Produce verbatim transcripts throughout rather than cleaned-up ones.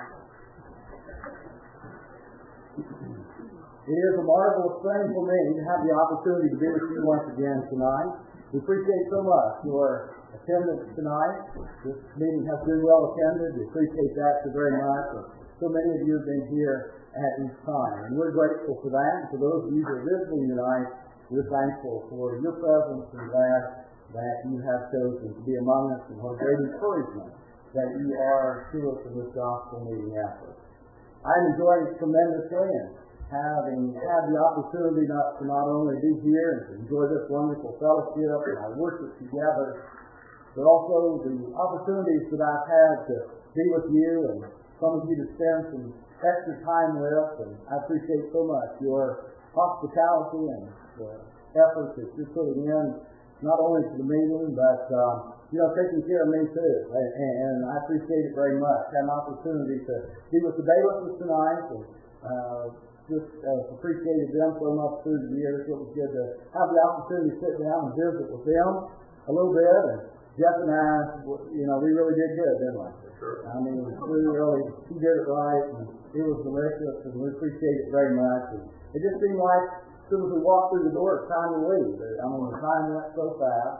It is a marvelous thing for me to have the opportunity to be with you once again tonight. We appreciate so much your attendance tonight. This meeting has been well attended. We appreciate that so very much. So many of you have been here at each time, and we're grateful for that. And for those of you who are visiting tonight, we're thankful for your presence and glad that you have chosen to be among us, and what a great encouragement that you are to us in this gospel meeting effort. I've enjoyed it tremendously, and having had the opportunity not to not only be here and to enjoy this wonderful fellowship and our worship together, but also the opportunities that I've had to be with you and some of you to spend some extra time with, and I appreciate so much your hospitality and the effort that you're putting in, not only to the meeting, but um, you know, taking care of me too, and, and I appreciate it very much. I had an opportunity to be with the bailiffs tonight, and uh, just uh, appreciated them so much through the years. It was good to have the opportunity to sit down and visit with them a little bit, and Jeff and I, you know, we really did good, didn't we? Sure. I mean, we really, he did it right, and it was delicious, and we appreciate it very much. And it just seemed like as soon as we walked through the door, it's time to leave. I mean, the time went so fast,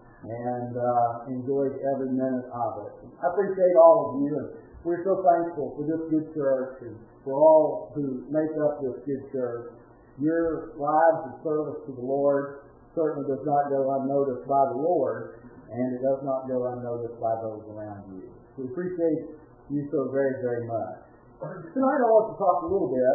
and uh, enjoyed every minute of it. I appreciate all of you, and we're so thankful for this good church and for all who make up this good church. Your lives of service to the Lord certainly does not go unnoticed by the Lord, and it does not go unnoticed by those around you. We appreciate you so very, very much. Tonight I want to talk a little bit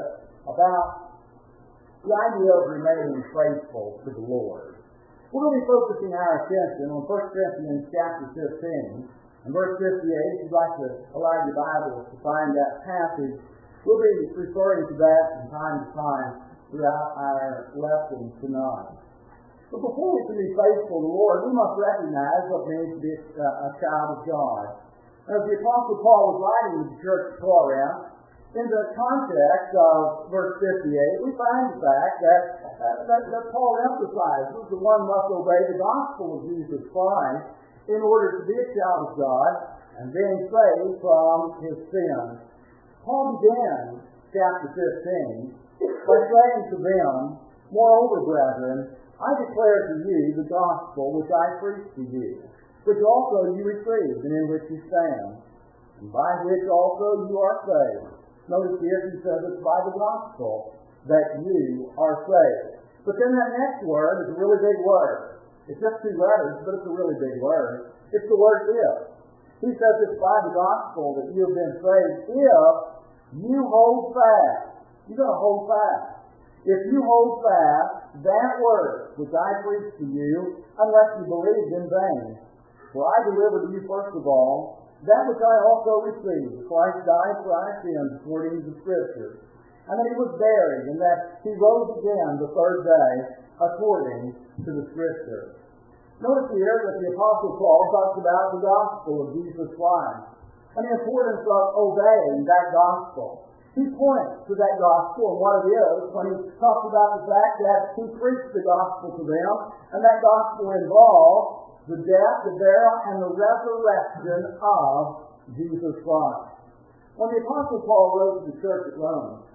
about the idea of remaining faithful to the Lord. We're going to be focusing our attention on First Corinthians chapter fifteen and verse fifty-eight. If you'd like to allow your Bible to find that passage, we'll be referring to that from time to time throughout our lesson tonight. But before we can be faithful to the Lord, we must recognize what it means to be a, a child of God. As the Apostle Paul was writing to the church of Corinth, in the context of verse fifty-eight, we find the fact that, uh, that, that Paul emphasizes that one must obey the gospel of Jesus Christ in order to be a child of God and being saved from his sins. Paul began chapter fifteen by saying to them, "Moreover, brethren, I declare to you the gospel which I preached to you, which also you received, and in which you stand, and by which also you are saved." Notice here he says it's by the gospel that you are saved. But then that next word is a really big word. It's just two letters, but it's a really big word. It's the word if. He says it's by the gospel that you have been saved if you hold fast. You're going to hold fast. If you hold fast that word which I preached to you, unless you believed in vain. For I delivered to you first of all that which I also received. Christ died for our sins according to the Scriptures, and that he was buried, and that he rose again the third day according to the Scriptures. Notice here that the Apostle Paul talks about the gospel of Jesus Christ and the importance of obeying that gospel. He points to that gospel and what it is when he talks about the fact that he preached the gospel to them, and that gospel involves the death, the burial, and the resurrection of Jesus Christ. When the Apostle Paul wrote to the church at Rome,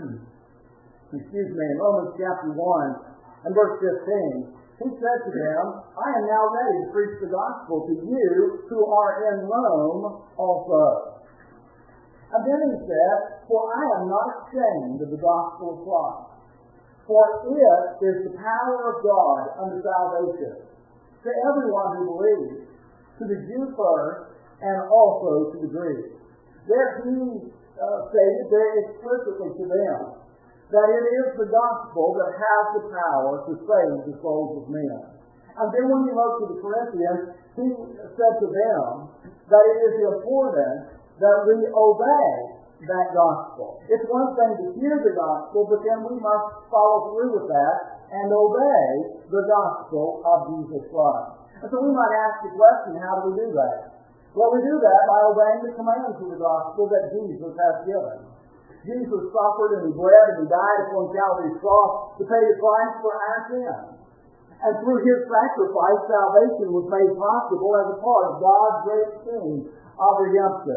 excuse me, in Romans chapter one and verse fifteen, he said to them, "I am now ready to preach the gospel to you who are in Rome also." And then he said, "For I am not ashamed of the gospel of Christ, for it is the power of God unto salvation to everyone who believes, to the Jew first, and also to the Greek." There he uh, stated very explicitly to them that it is the gospel that has the power to save the souls of men. And then when he wrote to the Corinthians, he said to them that it is important that we obey that gospel. It's one thing to hear the gospel, but then we must follow through with that and obey the gospel of Jesus Christ. And so we might ask the question, how do we do that? Well, we do that by obeying the commands of the gospel that Jesus has given. Jesus suffered and he bled and he died upon Calvary's cross to pay the price for our sins. And through his sacrifice, salvation was made possible as a part of God's great scheme of redemption.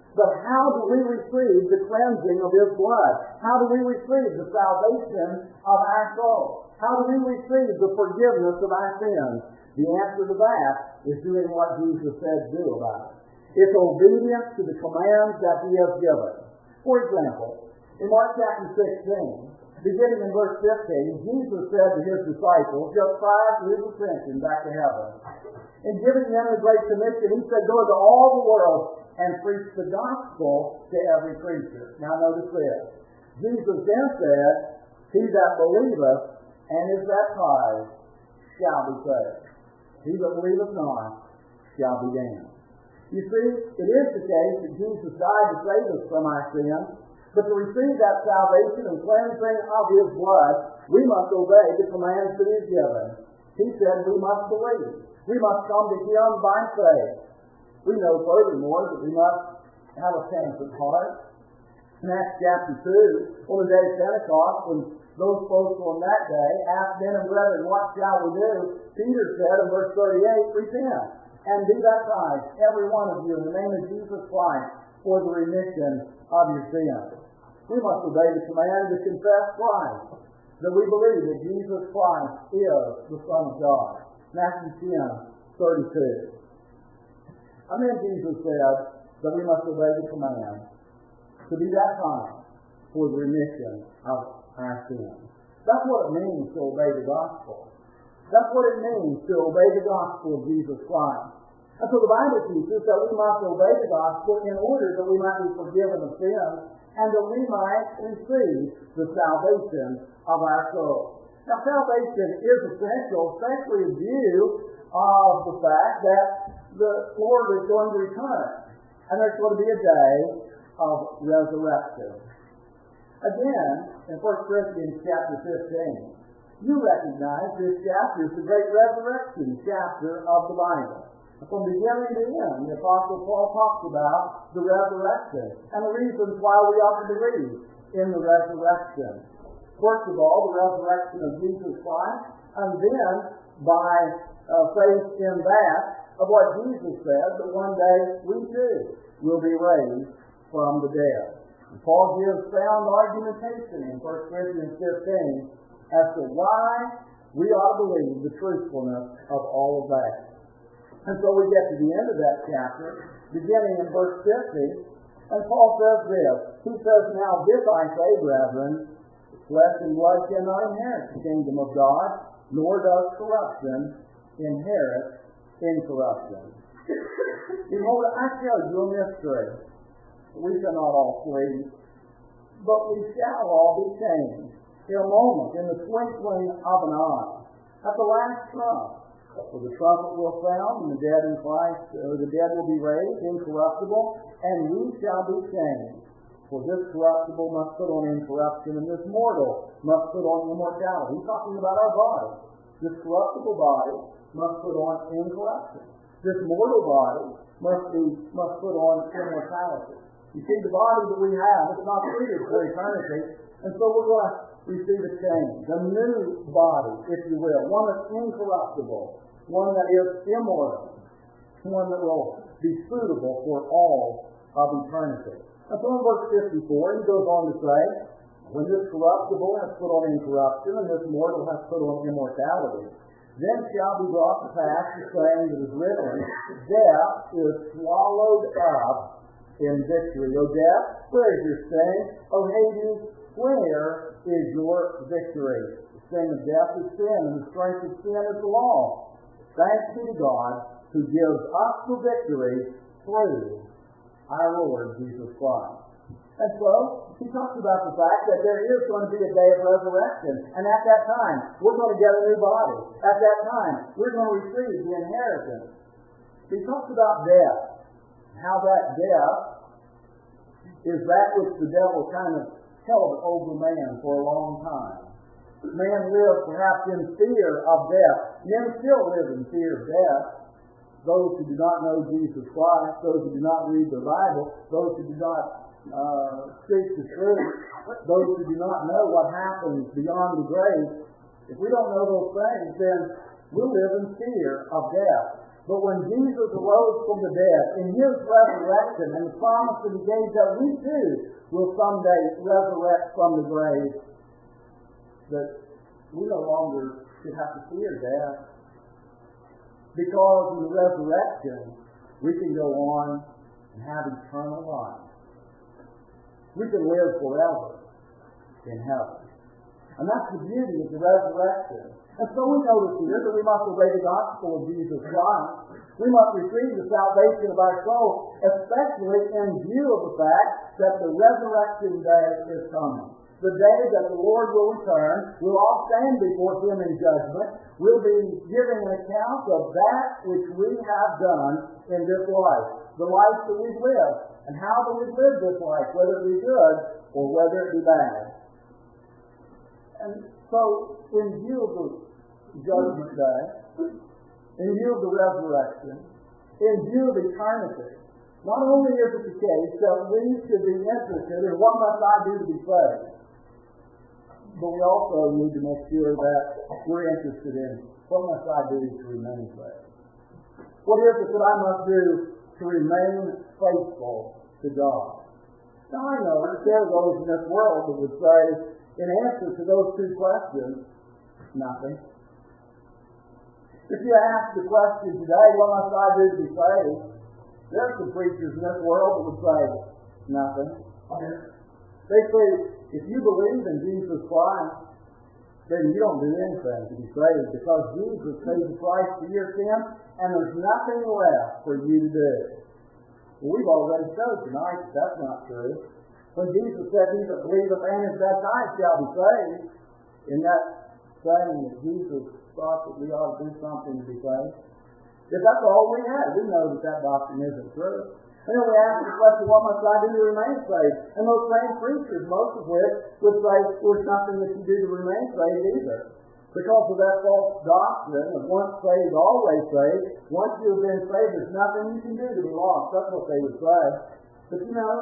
But how do we receive the cleansing of His blood? How do we receive the salvation of our soul? How do we receive the forgiveness of our sins? The answer to that is doing what Jesus said do about it. It's obedience to the commands that He has given. For example, in Mark chapter sixteen, beginning in verse fifteen, Jesus said to His disciples, just prior to His ascension back to heaven, in giving them the Great Commission, He said, go into all the world and preach the gospel to every creature. Now notice this. Jesus then said, he that believeth and is baptized shall be saved. He that believeth not shall be damned. You see, it is the case that Jesus died to save us from our sins, but to receive that salvation and cleansing of His blood, we must obey the commands that He has given. He said we must believe. We must come to Him by faith. We know furthermore that we must have a penitent heart. In Acts chapter two, on the day of Pentecost, when those folks on that day asked men and brethren, what shall we do? Peter said in verse thirty-eight, repent and be baptized, every one of you, in the name of Jesus Christ, for the remission of your sins. We must obey the command to confess Christ, that we believe that Jesus Christ is the Son of God. Matthew ten, thirty-two. And then Jesus said that we must obey the command to be baptized for the remission of our sins. That's what it means to obey the gospel. That's what it means to obey the gospel of Jesus Christ. And so the Bible teaches that we must obey the gospel in order that we might be forgiven of sins and that we might receive the salvation of our soul. Now, salvation is essential, especially in view of the fact that the Lord is going to return, and there's going to be a day of resurrection. Again, in First Corinthians chapter fifteen, you recognize this chapter is the great resurrection chapter of the Bible. From beginning to end, the Apostle Paul talks about the resurrection and the reasons why we ought to believe in the resurrection. First of all, the resurrection of Jesus Christ, and then by uh, faith in that, of what Jesus said, that one day we too will be raised from the dead. And Paul gives sound argumentation in First Corinthians fifteen as to why we ought to believe the truthfulness of all of that. And so we get to the end of that chapter, beginning in verse fifty, and Paul says this. He says, now this I say, brethren, flesh and blood cannot inherit the kingdom of God, nor does corruption inherit incorruption. Behold, I tell you a mystery. We cannot all flee, but we shall all be changed in a moment, in the twinkling of an eye, at the last trump. For the trumpet will sound, and the dead in Christ, or the dead will be raised incorruptible, and we shall be changed. For this corruptible must put on incorruption, and this mortal must put on immortality. He's talking about our body. This corruptible body must put on incorruption. This mortal body must be must put on immortality. You see, the body that we have is not treated for eternity, and so we're going to receive a change, a new body, if you will, one that's incorruptible, one that is immortal, one that will be suitable for all of eternity. And so in verse fifty-four, he goes on to say, when this corruptible has put on incorruption, and this mortal has put on immortality, then shall be brought to pass the saying that is written, death is swallowed up in victory. O death, where is your sting? O Hades, where is your victory? The sting of death is sin, and the strength of sin is the law. Thanks be to God who gives us the victory through our Lord Jesus Christ. And so, he talks about the fact that there is going to be a day of resurrection. And at that time, we're going to get a new body. At that time, we're going to receive the inheritance. He talks about death. How that death is that which the devil kind of held over man for a long time. Man lived perhaps in fear of death. Men still live in fear of death. Those who do not know Jesus Christ, those who do not read the Bible, those who do not uh, speak the truth, those who do not know what happens beyond the grave, if we don't know those things, then we'll live in fear of death. But when Jesus arose from the dead, in his resurrection and the promise that he gave that we too will someday resurrect from the grave, that we no longer should have to fear death. Because in the resurrection, we can go on and have eternal life. We can live forever in heaven. And that's the beauty of the resurrection. And so we notice here that we must obey the gospel of Jesus Christ. We must receive the salvation of our soul, especially in view of the fact that the resurrection day is coming. The day that the Lord will return, we'll all stand before him in judgment. We'll be giving an account of that which we have done in this life, the life that we've lived, and how that we've lived this life, whether it be good or whether it be bad. And so, in view of the judgment day, in view of the resurrection, in view of eternity, not only is it the case that we should be interested in what must I do to be saved, but we also need to make sure that we're interested in what must I do to remain saved. What is it that I must do to remain faithful to God? Now I know that there are those in this world that would say, in answer to those two questions, nothing. If you ask the question today, what must I do to be saved? There are some preachers in this world that would say, nothing. They say, if you believe in Jesus Christ, then you don't do anything to be saved, because Jesus paid the price for your sin, and there's nothing left for you to do. Well, we've already showed tonight that that's not true. When Jesus said, he that believeth and is baptized shall be saved, in that saying that Jesus thought that we ought to do something to be saved, if that's all we had, we know that that doctrine isn't true. And then we ask the question, what must I do to remain saved? And those same preachers, most of which would say, there's nothing that you do to remain saved either. Because of that false doctrine of once saved, always saved. Once you've been saved, there's nothing you can do to be lost. That's what they would say. But you know,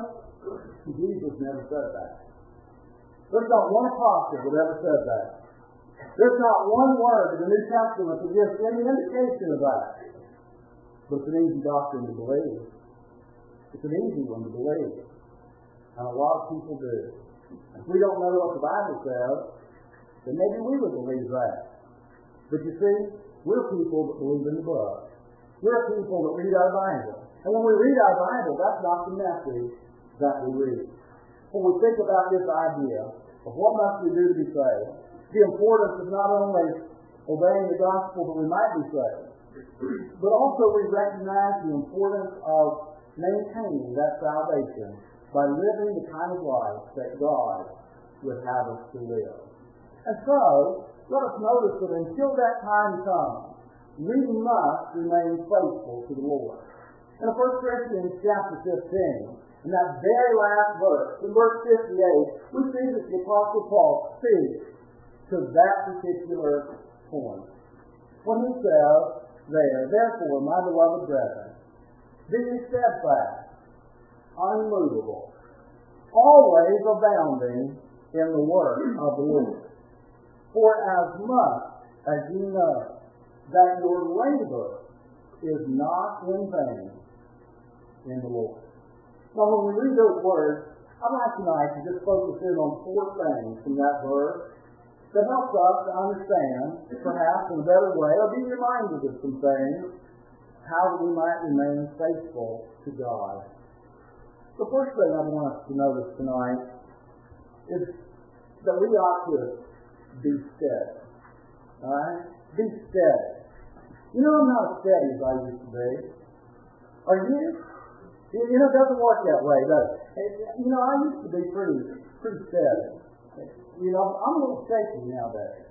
Jesus never said that. There's not one apostle that ever said that. There's not one word in the New Testament that gives any indication of that. But it's an easy doctrine to believe. It's an easy one to believe. And a lot of people do. If we don't know what the Bible says, then maybe we would believe that. But you see, we're people that believe in the book. We're people that read our Bible. And when we read our Bible, that's not the message that we read. When we think about this idea of what must we do to be saved, the importance of not only obeying the gospel that we might be saved, but also we recognize the importance of maintaining that salvation by living the kind of life that God would have us to live. And so, let us notice that until that time comes, we must remain faithful to the Lord. In First Corinthians chapter fifteen, in that very last verse, in verse fifty-eight, we see that the Apostle Paul speaks to that particular point. When he says there, therefore, my beloved brethren, be steadfast, unmovable, always abounding in the work of the Lord. For as much as you know that your labor is not in vain in the Lord. Now, when we read those words, I'd like tonight to just focus in on four things from that verse that helps us to understand, perhaps in a better way, or be reminded of some things, how we might remain faithful to God. The first thing I want us to notice tonight is that we ought to be steady. Alright? Be steady. You know, I'm not as steady as I used to be. Are you? You know, it doesn't work that way, does it? You know, I used to be pretty, pretty steady. You know, I'm a little shaky nowadays.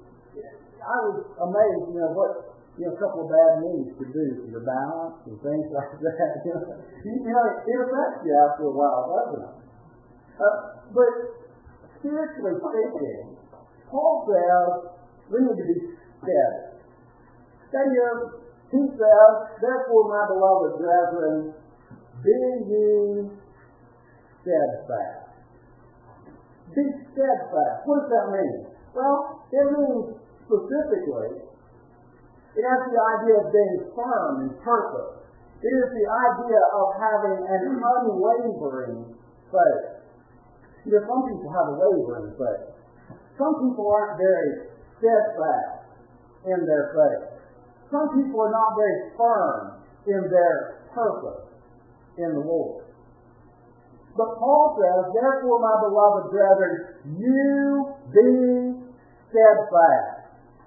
I was amazed, you know, what you know, a couple of bad knees could do to your balance and things like that. You know, you know it affects you after a while, doesn't it? Uh, but spiritually speaking, Paul says we need to be steady. Steady, he says, therefore, my beloved brethren, be ye steadfast. Be steadfast. What does that mean? Well, it means specifically It has the idea of being firm in purpose. It is the idea of having an unwavering faith. You know, some people have a wavering faith. Some people aren't very steadfast in their faith. Some people are not very firm in their purpose in the Lord. But Paul says, therefore, my beloved brethren, you be steadfast.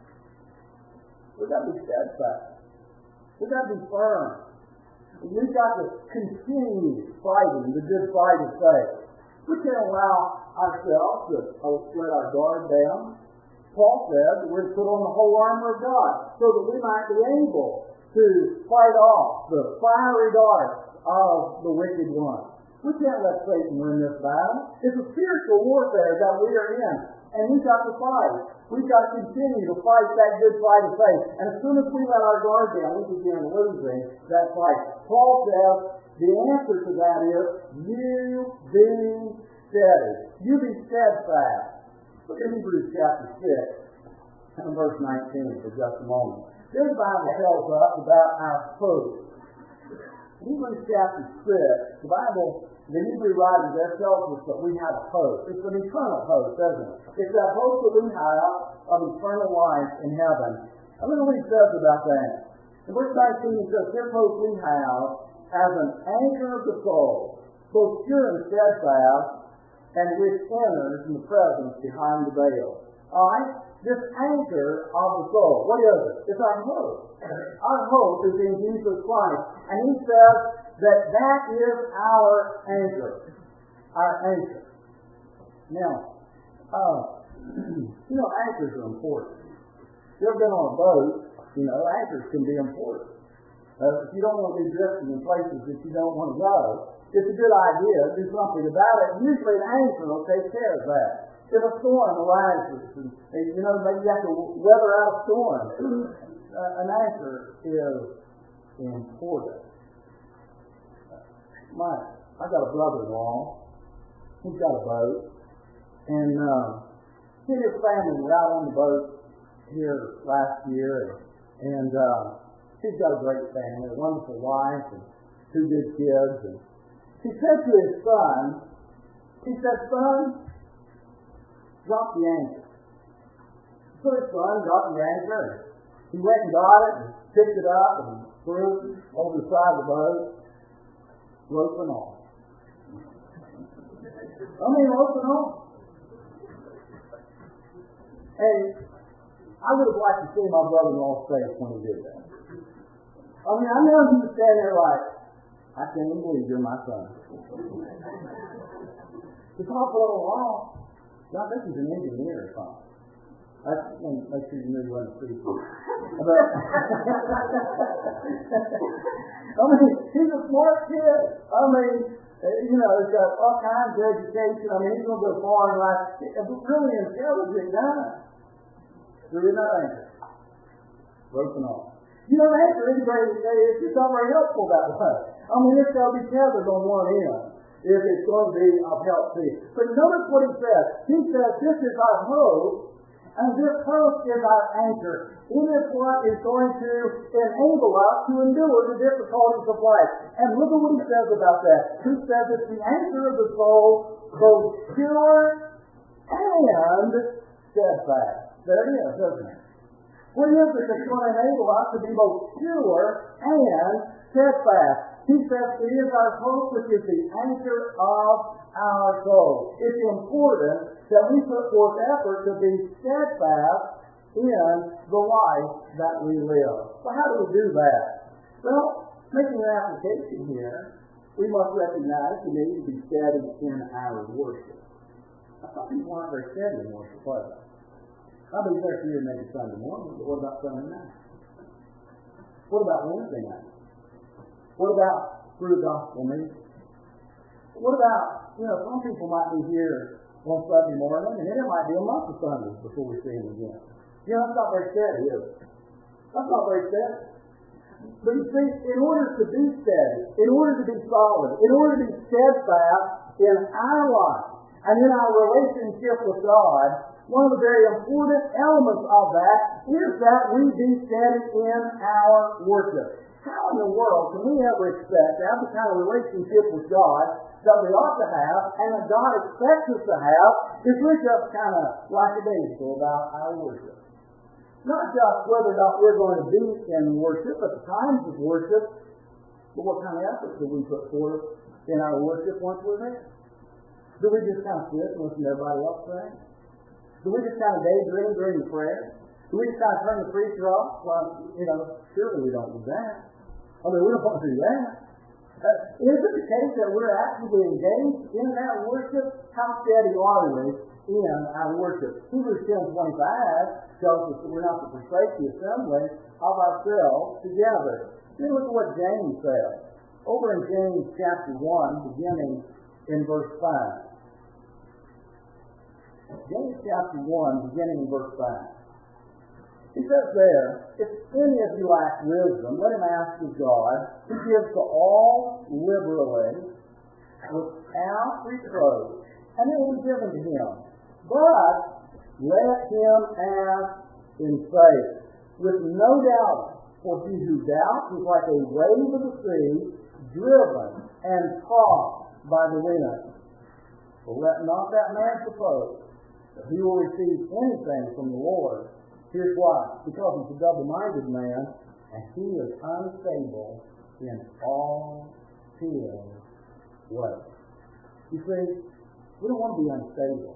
We've got to be steadfast. We've got to be firm. We've got to continue fighting the good fight of faith. We can't allow ourselves to let our guard down. Paul said that we're to put on the whole armor of God so that we might be able to fight off the fiery darts of the wicked one. We can't let Satan win this battle. It's a spiritual warfare that we are in, and we've got to fight. We've got to continue to fight that good fight of faith. And as soon as we let our guard down, we begin losing that fight. Paul says the answer to that is, you be steady. You be steadfast. Look at Hebrews chapter six and verse nineteen for just a moment. This Bible tells us about our hope. Hebrews chapter six, the Bible, the Hebrew writers there tells us that we have a hope. It's an eternal hope, doesn't it? It's that hope that we have of eternal life in heaven. I look at what he says about that. In verse nineteen, he says, this hope we have as an anchor of the soul, both pure and steadfast, and which enters in the presence behind the veil. All right? This anchor of the soul, what is it? It's our hope. Our hope is in Jesus Christ. And he says that that is our anchor. Our anchor. Now, uh, you know, anchors are important. If you've ever been on a boat, you know, anchors can be important. Uh, if you don't want to be drifting in places that you don't want to go, it's a good idea to do something about it. Usually an anchor will take care of that. If a storm arises, and, and you know, maybe you have to weather out a storm, uh, an anchor is important. My, I got a brother-in-law. He's got a boat, and uh, he and his family were out on the boat here last year, and, and uh, he's got a great family, a wonderful wife, and two good kids. And he said to his son, he said, son, drop the anchor. So his son dropped the anchor. He went and got it and picked it up and threw it over the side of the boat, rope and all. I mean, rope and all. And I would have liked to see my brother-in-law's face when he did that. I mean, I know he was standing there like, I can't even believe you're my son. It's awful little long. I think he's an engineer or something. I want to make sure you knew he wasn't a priest. But, I mean, he's a smart kid. I mean, you know, he's got all kinds of education. I mean, he's going to go far in life. A really intelligent guy. Really not anchor. Broken off. You know, anchor is very, it's not very helpful that way. I mean, it's got to be tethered on one end if it's going to be of help to you. But notice what he says. He says, this is our hope, and this hope is our anchor. It is what is going to enable us to endure the difficulties of life. And look at what he says about that. He says it's the anchor of the soul, both pure and steadfast. There it is, doesn't it? What is it that's going to enable us to be both pure and steadfast? He says it is our hope, which is the anchor of our soul. It's important that we put forth effort to be steadfast in the life that we live. So how do we do that? Well, making an application here, we must recognize the need to be steady in our worship. Some people aren't very steady in worship, are they? I'll be there for you maybe Sunday morning, but what about Sunday night? What about Wednesday night? What about through the gospel meeting? What about, you know, some people might be here on Sunday morning, and then it might be a month of Sundays before we see them again. You know, that's not very steady, is it? That's not very steady. But you see, in order to be steady, in order to be solid, in order to be steadfast in our life and in our relationship with God, one of the very important elements of that is that we be steady in our worship. How in the world can we ever expect to have the kind of relationship with God that we ought to have and that God expects us to have if we're just kind of lackadaisical about our worship? Not just whether or not we're going to be in worship at the times of worship, but what kind of effort do we put forth in our worship once we're there? Do we just kind of sit and listen to everybody else pray? Do we just kind of daydream during the prayer? Do we just kind of turn the preacher off? Well, you know, surely we don't do that. I mean, we don't want to do that. Uh, is it the case that we're actively engaged in that worship? How steady are we in our worship? Hebrews ten twenty-five tells us that we're not to forsake the assembly of ourselves together. Then look at what James says. Over in James chapter one, beginning in verse five. James chapter one, beginning in verse five. He says there, if any of you lack wisdom, let him ask of God, who gives to all liberally, without reproach, and it will be given to him. But let him ask in faith, with no doubt. For he who doubts is like a wave of the sea, driven and tossed by the wind. For let not that man suppose that he will receive anything from the Lord. Here's why. Because he's a double-minded man, and he is unstable in all his ways. You see, we don't want to be unstable.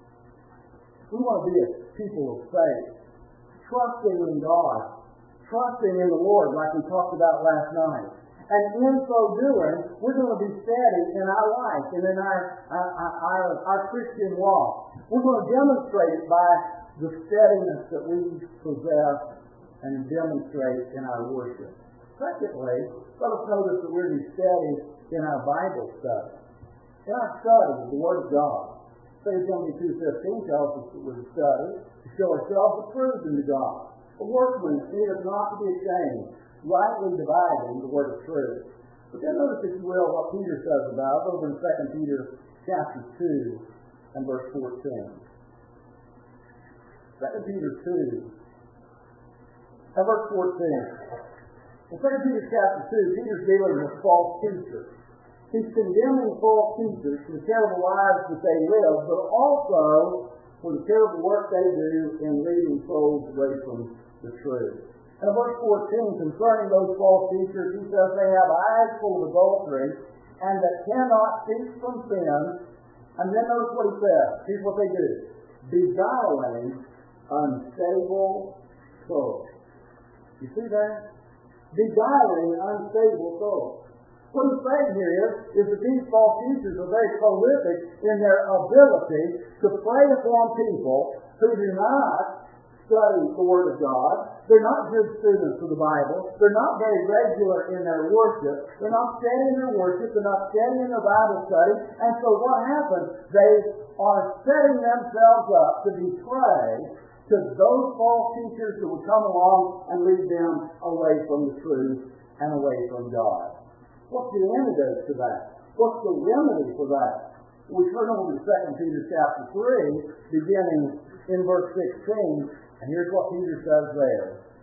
We want to be a people of faith, trusting in God, trusting in the Lord like we talked about last night. And in so doing, we're going to be steady in our life and in our, our, our, our Christian walk. We're going to demonstrate it by the steadiness that we possess and demonstrate in our worship. Secondly, let us notice that we're to be steady in our Bible study. In our study of the Word of God. Second Timothy two fifteen tells us that we're to study to show ourselves approved unto God. A workman that needeth not to be ashamed, rightly dividing the word of truth. But then notice, if you will, what Peter says about it over in Second Peter chapter two and verse fourteen. Second Peter two and verse fourteen. In Second Peter chapter two, Peter's dealing with false teachers. He's condemning false teachers for the terrible lives that they live, but also for the terrible work they do in leading souls away from the truth. And verse fourteen, concerning those false teachers, he says they have eyes full of adultery and that cannot cease from sin. And then notice what he says. Here's what they do. Beguiling unstable souls. You see that? Beguiling unstable souls. What he's saying here is, is that these false teachers are very prolific in their ability to prey upon people who do not study the Word of God. They're not good students of the Bible. They're not very regular in their worship. They're not steady in their worship. They're not steady in their Bible study. And so what happens? They are setting themselves up to be prey to those false teachers who will come along and lead them away from the truth and away from God. What's the antidote to that? What's the remedy for that? We turn over to Second Peter chapter three, beginning in verse sixteen, and here's what Peter says there.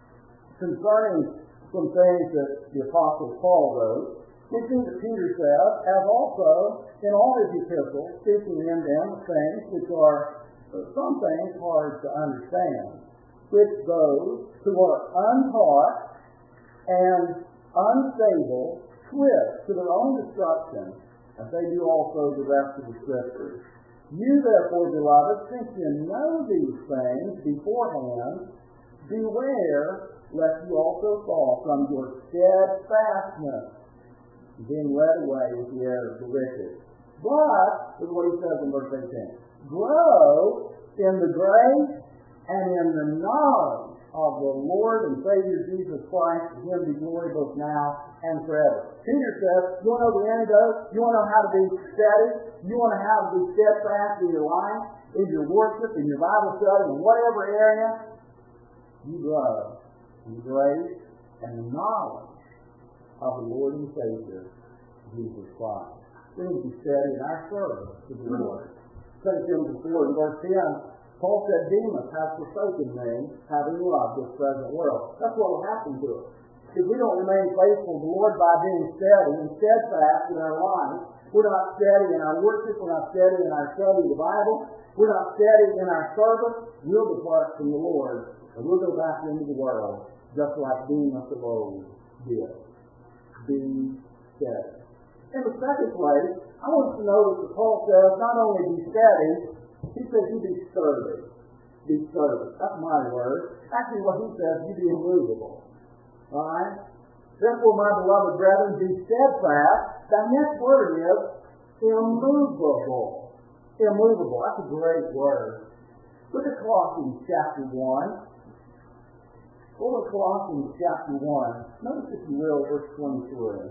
Concerning some things that the Apostle Paul wrote, we see that Peter says, as also in all his epistles, speaking in them of things which are some things hard to understand, which those who are untaught and unstable twist to their own destruction, as they do also the rest of the Scriptures. You therefore, beloved, since you know these things beforehand, beware lest you also fall from your steadfastness, being led away with the error of the wicked. But, look what he says in verse eighteen, grow in the grace and in the knowledge of the Lord and Savior Jesus Christ. To him be glory both now and forever. Peter says, you want to know the antidote? You want to know how to be steady? You want to know how to be steadfast in your life, in your worship, in your Bible study, in whatever area? You grow in the grace and the knowledge of the Lord and Savior Jesus Christ. We need to be steady in our service to the Lord. Second Timothy four and verse ten Paul said, Demas has forsaken me, having loved this present world. That's what will happen to us. If we don't remain faithful to the Lord by being steady and steadfast in our life, we're not steady in our worship, we're not steady in our study of the Bible, we're not steady in our service, we'll depart from the Lord, and we'll go back into the world, just like Demas of old did. Be steady. In the second place, I want us to notice that Paul says not only be steady, he says you be sturdy. Be sturdy. That's my word. Actually, what he says, you be immovable. Alright? Therefore, my beloved brethren, be steadfast. That next word is immovable. Immovable. That's a great word. Look at Colossians chapter one. Go to Colossians chapter one. Notice, if you will, verse twenty-three.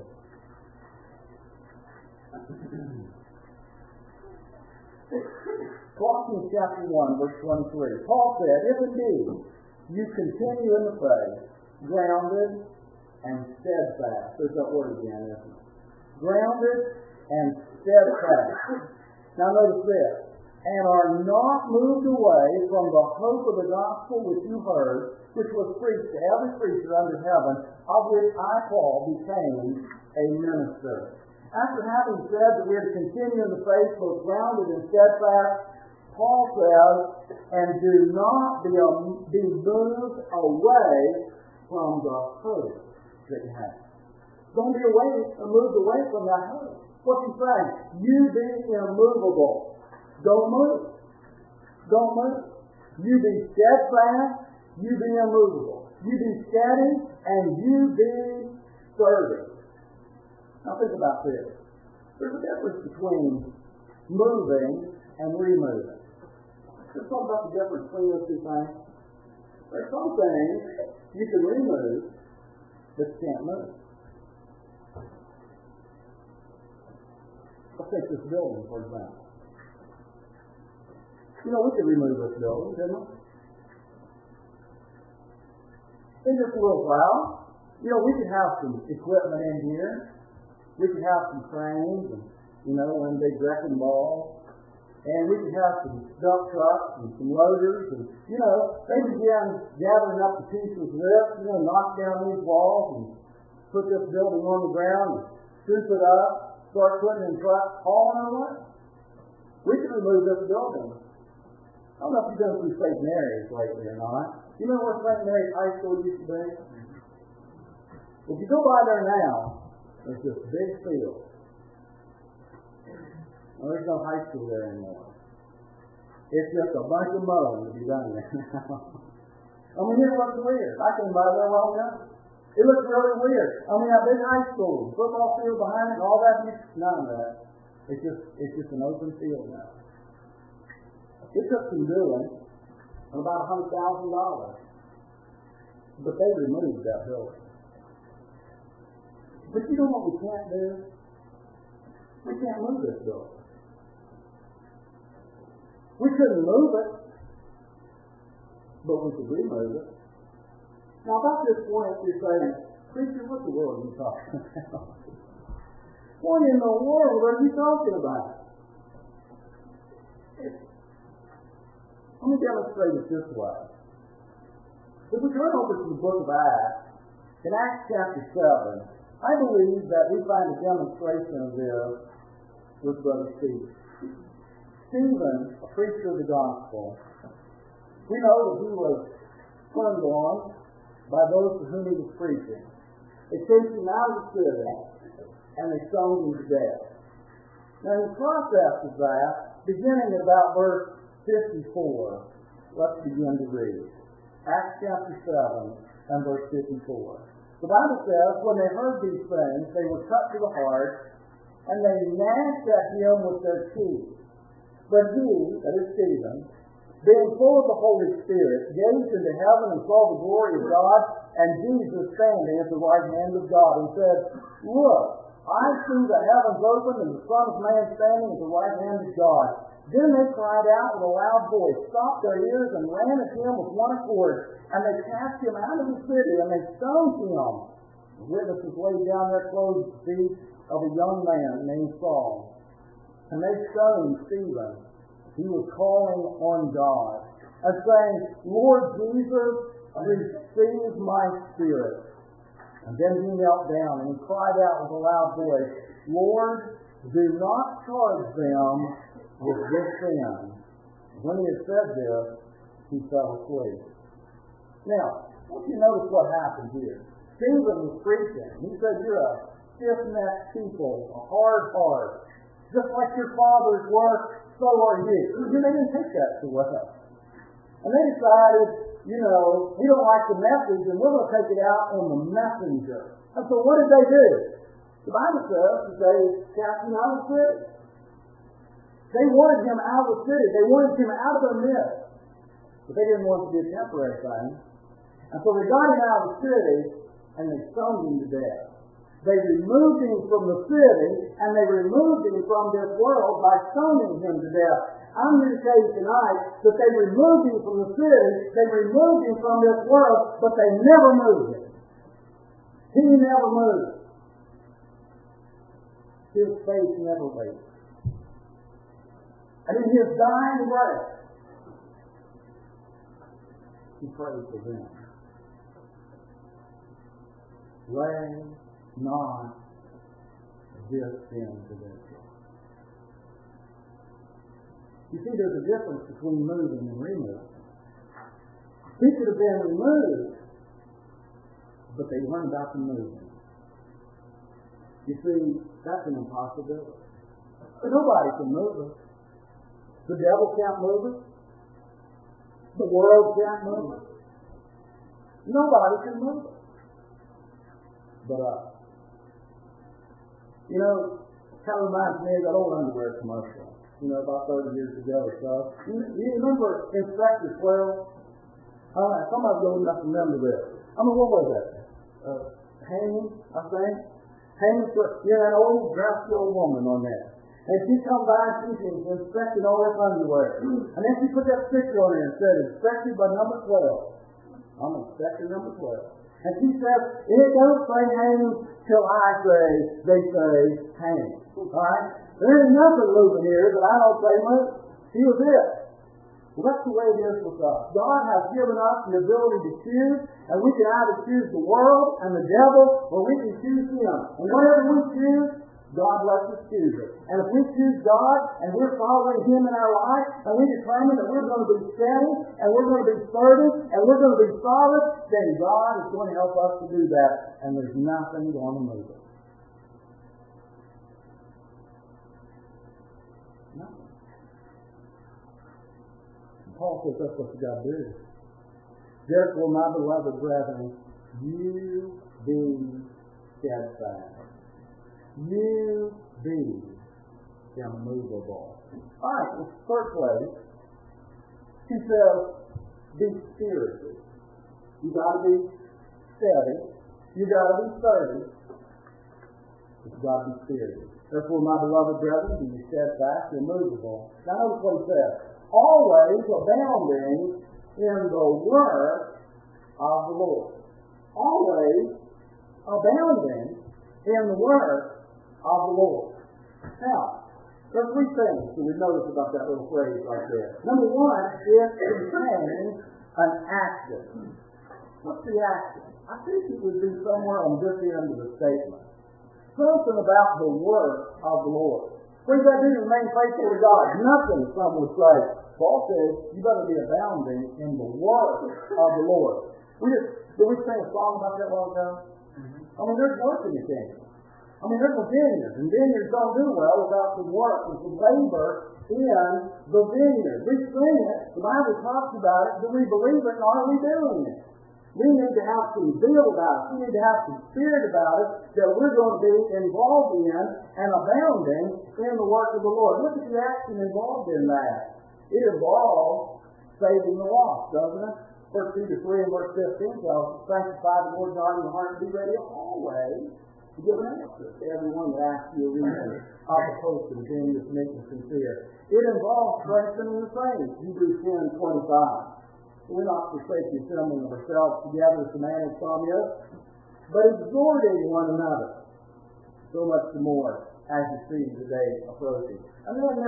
Colossians chapter one, verse twenty-three. Paul said, if indeed you continue in the faith, grounded and steadfast. There's that word again, isn't it? Grounded and steadfast. Now notice this. And are not moved away from the hope of the gospel which you heard, which was preached to every creature under heaven, of which I, Paul, became a minister. After having said that we are to continue in the faith, both grounded and steadfast, Paul says, and do not be, um, be moved away from the hope that you have. Don't be away, moved away from that hope. What's he saying? You be immovable. Don't move. Don't move. You be steadfast. You be immovable. You be steady, and you be sturdy. Now think about this. There's a difference between moving and removing. Let's talk about the difference between those two things. There's some things you can remove, but you can't move. Let's take this building, for example. You know, we could remove this building, couldn't we? In just a little while, you know, we could have some equipment in here. We could have some cranes and, you know, one big wrecking ball. And we could have some dump trucks and some loaders and, you know, they begin gathering up the pieces of this, you know, knock down these walls and put this building on the ground and scoop it up, start putting in trucks, hauling it away. We could remove this building. I don't know if you've been through Saint Mary's lately or not. You know where Saint Mary's High School used to be? If you go by there now, there's this big field. Well, there's no high school there anymore. It's just a bunch of mowing to be done there now. I mean, it looks weird. I came by there long ago. It looks really weird. I mean, that big high school, football field behind it, and all that. None of that. It's just, it's just an open field now. It took some doing, and about a hundred thousand dollars, but they removed that building. But you know what we can't do? We can't move this building. We couldn't move it, but we could remove it. Now, about this point, you're saying, preacher, what the world are you talking about? What in the world are you talking about? Let me demonstrate it this way. If we turn over to the book of Acts, in Acts chapter seven, I believe that we find a demonstration of this with Brother Stephen. Stephen, a preacher of the gospel, we know that he was turned on by those to whom he was preaching. They chased him out of the city, and they stoned him to death. Now, in the process of that, beginning at about verse fifty-four, let's begin to read. Acts chapter seven and verse fifty-four. The Bible says, when they heard these things, they were cut to the heart, and they gnashed at him with their teeth. But he, that is Stephen, being full of the Holy Spirit, gazed into heaven and saw the glory of God, and Jesus standing at the right hand of God, and said, Look, I see the heavens opened, and the Son of Man standing at the right hand of God. Then they cried out with a loud voice, stopped their ears, and ran at him with one accord. And they cast him out of the city, and they stoned him. The witnesses laid down their clothes at the feet of a young man named Saul. And they stoned Stephen. He was calling on God. and saying, Lord Jesus, receive my spirit. And then he knelt down and he cried out with a loud voice, Lord, do not charge them with this sin. When he had said this, he fell asleep. Now, I want you to notice what happened here. Stephen was preaching. He said, you're a stiff-necked people, a hard heart. Just like your fathers were, so are you. They didn't take that too well. And they decided, you know, we don't like the message, and we're going to take it out on the messenger. And so what did they do? The Bible says that they cast him out of the city. They wanted him out of the city. They wanted him out of their midst. But they didn't want it to be a temporary thing. And so they got him out of the city, and they stoned him to death. They removed him from the city, and they removed him from this world by stoning him to death. I'm here to tell you tonight that they removed him from the city, they removed him from this world, but they never moved him. He never moved. His faith never wavered. And in his dying breath, he prayed for them. Lay not this sin to their children. You see, there's a difference between moving and removing. He could have been removed, but they weren't about to move him. You see, that's an impossibility. Nobody can move us. The devil can't move us. The world can't move us. Nobody can move us but us. You know, it kind of reminds me of that old underwear commercial, you know, about thirty years ago or so. You, you remember Inspector twelve? Uh, some of you old enough to remember this. I mean, what was that? Uh, Haman, I think. Haman, you know, that old dressy old woman on there. And she come by and she's inspecting all this underwear. And then she put that sticker on there and said, inspected by number twelve. I'm inspector number twelve. And she says, it don't say Haman till I say, they say Haman. Alright? There ain't nothing moving here that I don't say move. She was it. Well, that's the way it is with us. God has given us the ability to choose, and we can either choose the world and the devil, or we can choose him. And whatever we choose, God lets us choose it. And if we choose God, and we're following him in our life, and we determine that we're going to be steady, and we're going to be sturdy, and we're going to be solid, then God is going to help us to do that, and there's nothing going to move it. Nothing. Paul says that's what you got to do. Therefore, my beloved brethren, you be steadfast. You be immovable. All right, well, third place, he says, be spirited. You got to be steady. You got to be sturdy. You got to be spirited. Therefore, my beloved brethren, be steadfast, immovable. Now, notice what he says. Always abounding in the work of the Lord. Always abounding in the work of the Lord. Now, there are three things that we notice about that little phrase right there. Number one, it contains an action. What's the action? I think it would be somewhere on this end of the statement. Something about the work of the Lord. What does that do to remain faithful to God? Nothing, some would say. Paul says, you better be abounding in the work of the Lord. We just, did we sing a song about that a while ago? I mean, there's work in the kingdom. I mean, there's a vineyard, and vineyards don't do well without some work and some labor in the vineyard. We sing it, the Bible talks about it, do we believe it, and are we doing it? We need to have some zeal about it. We need to have some spirit about it that we're going to be involved in and abounding in the work of the Lord. Look at the action involved in that. It involves saving the lost, doesn't it? First Peter three and verse fifteen tells us, sanctify the Lord God in your heart and be ready always to give an answer to everyone that asks you a reason of the hope and genuine meekness and fear. It involves strengthening the saints. Hebrews ten and twenty-five. We're not forsaking the assembling of ourselves together as the man of some is, but exhorting one another. So much the more as you see the day approaching. And then there's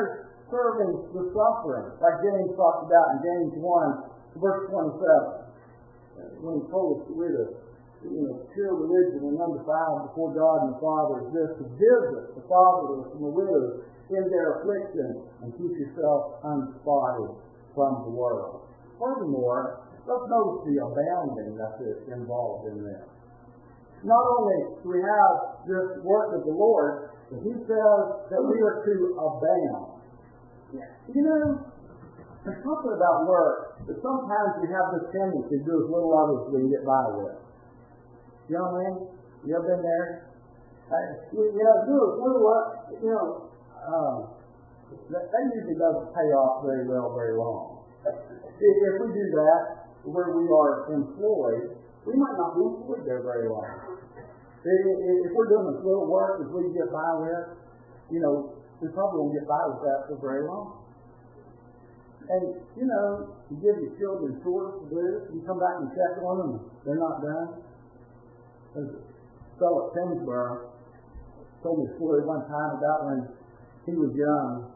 serving the suffering, like James talked about in James one, verse twenty-seven. When he told us that we're the you know, pure religion and undefiled before God and the Father is this, to visit the fatherless and the widows in their affliction and keep yourself unspotted from the world. Furthermore, let's notice the abounding that's involved in this. Not only do we have this work of the Lord, but he says that we are to abound. You know, there's something about work that sometimes we have this tendency to do as little of it as we can get by with. You know what I mean? You ever been there? Uh, you, you know, do as little of, you know, um, that, that usually doesn't pay off very well very long. If, if we do that where we are employed, we might not be employed there very long. If, if we're doing as little work as we get by with, you know, we probably won't get by with that for very long. And, you know, you give your children chores to do, you come back and check on them, they're not done. There's a fellow at Tingsboro told me a story one time about when he was young.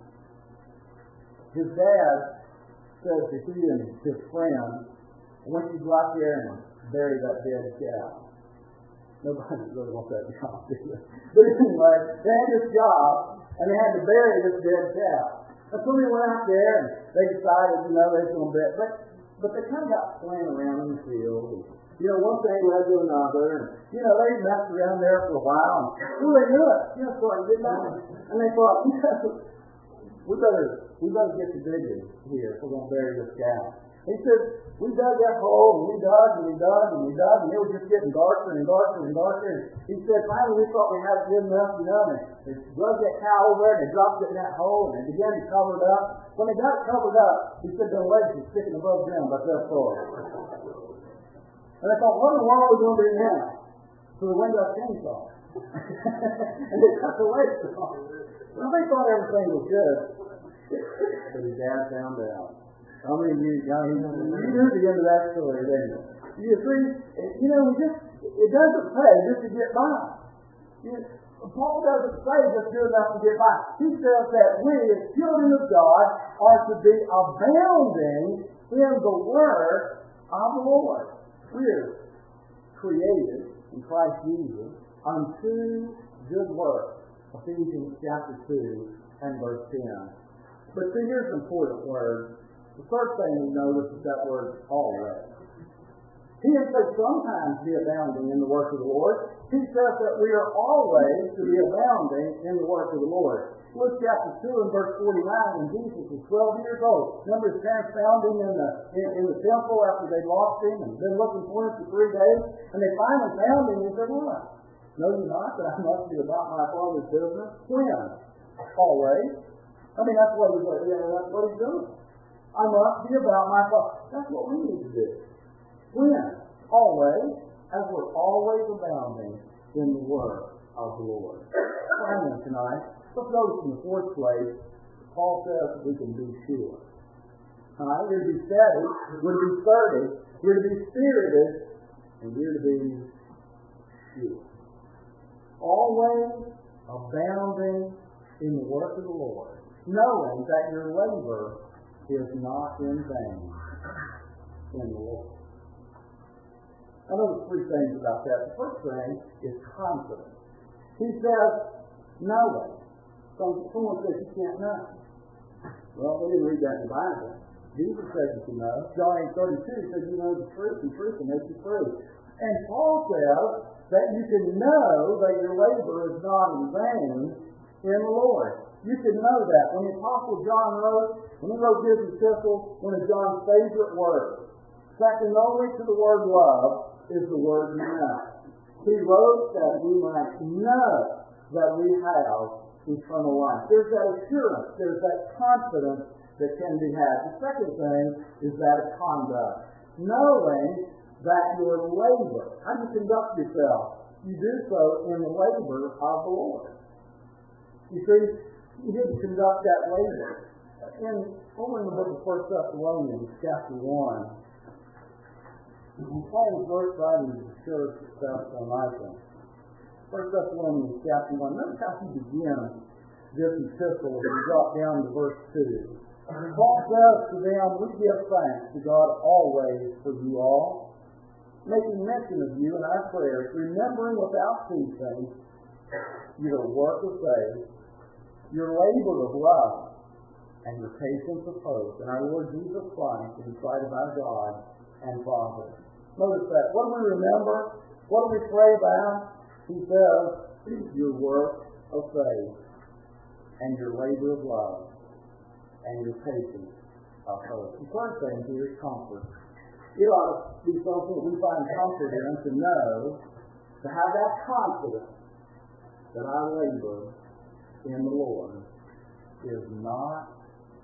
His dad said to he and his friend, I want you to go out there and bury that dead cow. Nobody really wants that job, do they? But anyway, they had this job, and they had to bury this dead cow. And so they went out there, and they decided, you know, they was going to bury it. But, but they kind of got playing around in the field. And, you know, one thing led to another. And, you know, they messed around there for a while. And, well, they knew it. You know, started getting out. And they thought, you know, we better, we better get to digging here if we're going to bury this cow. He said, we dug that hole, and we dug, and we dug, and we dug, and it was just getting darker and darker and darker. And he said, finally, we thought we had it good enough, you know, and they drug that cow over there, and they dropped it in that hole, and they began to cover it up. When they got it covered up, he said their legs were sticking above them about that far. And they thought, what in the world are we going to do now? So they went to a chainsaw. And they cut the legs off. Well, they thought everything was good. But his dad found out. I mean, you, you, know, you knew the end of that story, didn't you? You see, you know, we just, it doesn't pay just to get by. You know, Paul doesn't say just do enough to get by. He says that we, as children of God, are to be abounding in the work of the Lord. We are created in Christ Jesus unto good works. Ephesians chapter two and verse ten. But see, here's an important word. The first thing we notice is that word always. He didn't say sometimes be abounding in the work of the Lord. He says that we are always to be abounding in the work of the Lord. Luke chapter two and verse forty-nine, when Jesus was twelve years old. Remember his parents found him in the, in, in the temple after they lost him and been looking for him for three days. And they finally found him and he said, what? Know you not that I must be about my Father's business? When? Always. I mean, that's what he's, you know, that's what he's doing. I must be about my Father. That's what we need to do. When? Always. As we're always abounding in the work of the Lord. Finally tonight, let's notice in the fourth place, Paul says that we can be sure. Alright, we're to be steady, we're to be sturdy, we're to be spirited, and we're to be sure. Always abounding in the work of the Lord, knowing that your labor is not in vain in the Lord. I know there's three things about that. The first thing is confidence. He says, knowing. So someone says you can't know. Well, we didn't read that in the Bible. Jesus said you can know. John eight thirty-two says you know the truth, and truth will make you free. And Paul says that you can know that your labor is not in vain in the Lord. You can know that. When the Apostle John wrote, when he wrote his epistle, one of John's favorite words, second only to the word love, is the word know. He wrote that we might know that we have eternal life. There's that assurance, there's that confidence that can be had. The second thing is that of conduct. Knowing that your labor, how you conduct yourself, you do so in the labor of the Lord. You see, you didn't conduct that labor. In, over in the book of First Thessalonians, chapter one, Paul was worked by the church at Thessalonica. First Thessalonians chapter one. Notice how he begins this epistle as we drop down to verse two. Paul says to them, we give thanks to God always for you all, making mention of you in our prayers, remembering without ceasing your work of faith, your labor of love, and your patience of hope in our Lord Jesus Christ in the sight of our God and Father. Notice that. What do we remember? What do we pray about? He says, your work of faith, and your labor of love, and your patience of hope. The third thing here is comfort. It ought to be something that we find comfort in, to know, to have that confidence that our labor in the Lord is not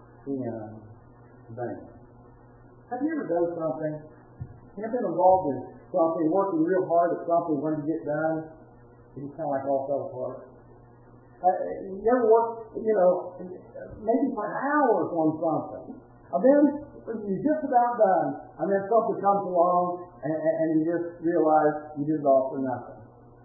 in vain. Have you ever done something? You ever been involved in something, working real hard at something, when you get done, you kind of like all fell apart? Uh, you ever work, you know, maybe for hours on something, and then you're just about done, and then something comes along, and, and, and you just realize you did it all for nothing.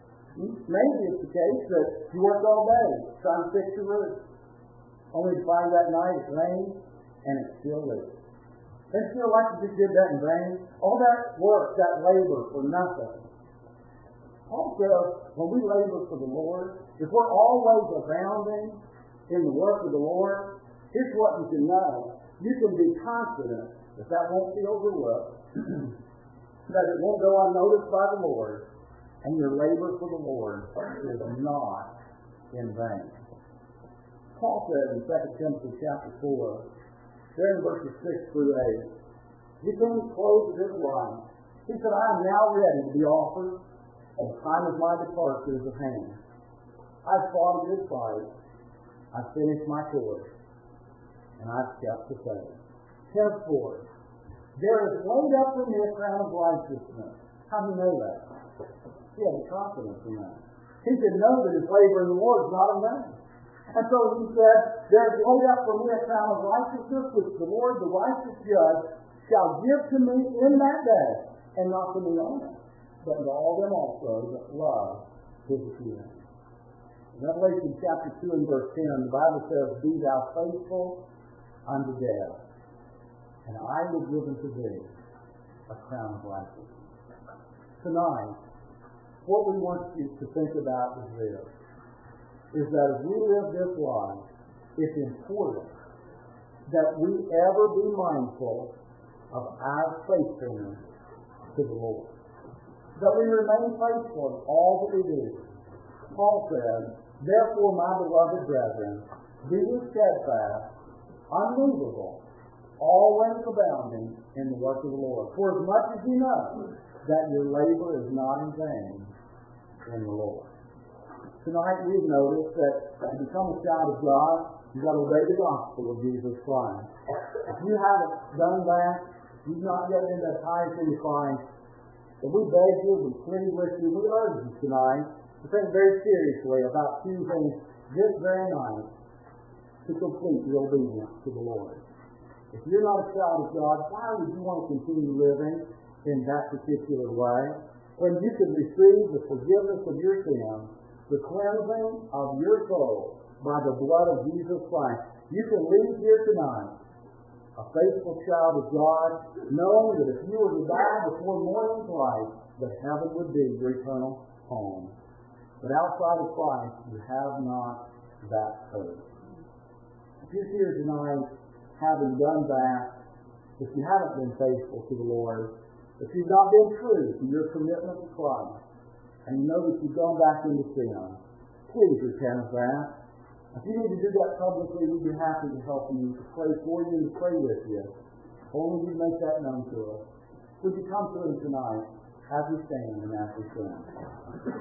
Maybe it's the case that you worked all day trying to fix your roof, only to find that night it rained, and it still leaks. Don't you feel like you just did that in vain? All that work, that labor for nothing. Paul says, when we labor for the Lord, if we're always abounding in the work of the Lord, here's what you can know. You can be confident that that won't be overlooked, that it won't go unnoticed by the Lord, and your labor for the Lord is not in vain. Paul said in Second Timothy chapter four, there in verses six through eight, he came to close his life. He said, I am now ready to be offered, and the time of my departure is at hand. I've fought a good fight. I've finished my course, and I've kept the faith. Henceforth, there is laid up for me a crown of righteousness. How do you know that? He had the confidence in that. He could know that his labor in the Lord is not in vain. And so he said, there is laid up for me a crown of righteousness, which the Lord, the righteous judge, shall give to me in that day, and not to me only, but to all them also that love his appearing. In Revelation chapter two and verse ten, the Bible says, be thou faithful unto death, and I will give unto thee a crown of righteousness. Tonight, what we want you to think about is this, is that as we live this life, it's important that we ever be mindful of our faithfulness to the Lord. That we remain faithful in all that we do. Paul said, therefore, my beloved brethren, be ye steadfast, unmovable, always abounding in the work of the Lord. For as much as you know that your labor is not in vain in the Lord. Tonight we've noticed that to become a child of God, you've got to obey the gospel of Jesus Christ. If you haven't done that, you've not yet been baptized into Christ, and we beg you, we plead with you, we urge you tonight to think very seriously about choosing this very night to complete your obedience to the Lord. If you're not a child of God, why would you want to continue living in that particular way when you can receive the forgiveness of your sins, the cleansing of your soul by the blood of Jesus Christ? You can leave here tonight a faithful child of God, knowing that if you were to die before morning's light, that heaven would be your eternal home. But outside of Christ, you have not that hope. If you're here tonight, having done that, if you haven't been faithful to the Lord, if you've not been true to your commitment to Christ, and you know that you've gone back into sin, please repent of that. If you need to do that publicly, we'd be happy to help you, to pray for you, and to pray with you. Only you make that known to us. Would you come to him tonight as we stand and as we sing?